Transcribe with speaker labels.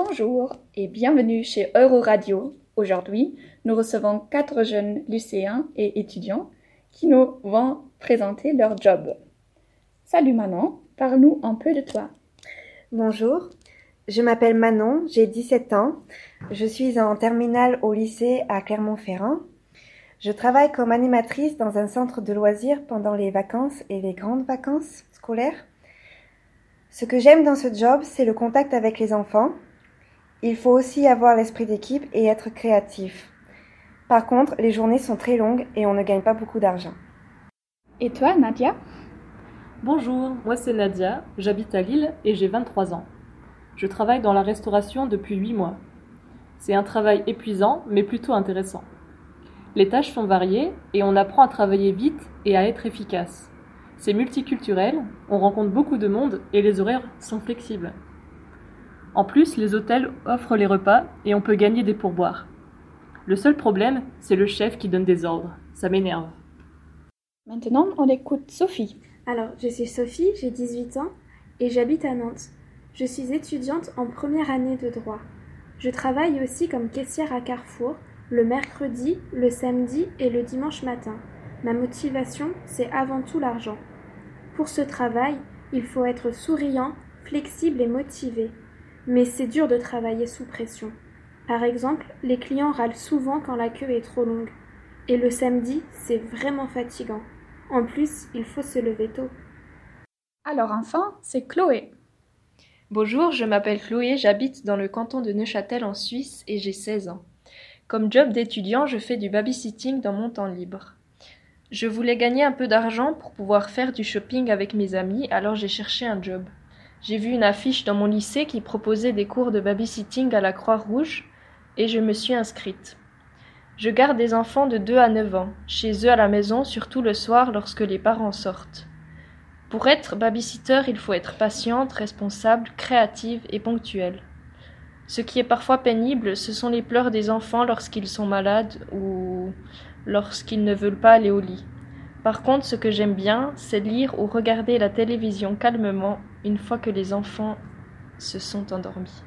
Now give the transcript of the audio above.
Speaker 1: Bonjour et bienvenue chez Euroradio. Aujourd'hui, nous recevons 4 jeunes lycéens et étudiants qui nous vont présenter leur job. Salut Manon, parle-nous un peu de toi.
Speaker 2: Bonjour, je m'appelle Manon, j'ai 17 ans. Je suis en terminale au lycée à Clermont-Ferrand. Je travaille comme animatrice dans un centre de loisirs pendant les vacances et les grandes vacances scolaires. Ce que j'aime dans ce job, c'est le contact avec les enfants. Il faut aussi avoir l'esprit d'équipe et être créatif. Par contre, les journées sont très longues et on ne gagne pas beaucoup d'argent.
Speaker 1: Et toi, Nadia?
Speaker 3: Bonjour, moi c'est Nadia, j'habite à Lille et j'ai 23 ans. Je travaille dans la restauration depuis 8 mois. C'est un travail épuisant mais plutôt intéressant. Les tâches sont variées et on apprend à travailler vite et à être efficace. C'est multiculturel, on rencontre beaucoup de monde et les horaires sont flexibles. En plus, les hôtels offrent les repas et on peut gagner des pourboires. Le seul problème, c'est le chef qui donne des ordres. Ça m'énerve.
Speaker 1: Maintenant, on écoute Sophie.
Speaker 4: Alors, je suis Sophie, j'ai 18 ans et j'habite à Nantes. Je suis étudiante en première année de droit. Je travaille aussi comme caissière à Carrefour, le mercredi, le samedi et le dimanche matin. Ma motivation, c'est avant tout l'argent. Pour ce travail, il faut être souriant, flexible et motivé. Mais c'est dur de travailler sous pression. Par exemple, les clients râlent souvent quand la queue est trop longue. Et le samedi, c'est vraiment fatigant. En plus, il faut se lever tôt.
Speaker 1: Alors enfin, c'est Chloé.
Speaker 5: Bonjour, je m'appelle Chloé, j'habite dans le canton de Neuchâtel en Suisse et j'ai 16 ans. Comme job d'étudiant, je fais du babysitting dans mon temps libre. Je voulais gagner un peu d'argent pour pouvoir faire du shopping avec mes amis, alors j'ai cherché un job. J'ai vu une affiche dans mon lycée qui proposait des cours de babysitting à la Croix-Rouge et je me suis inscrite. Je garde des enfants de 2 à 9 ans, chez eux à la maison, surtout le soir lorsque les parents sortent. Pour être babysitter, il faut être patiente, responsable, créative et ponctuelle. Ce qui est parfois pénible, ce sont les pleurs des enfants lorsqu'ils sont malades ou lorsqu'ils ne veulent pas aller au lit. Par contre, ce que j'aime bien, c'est lire ou regarder la télévision calmement une fois que les enfants se sont endormis.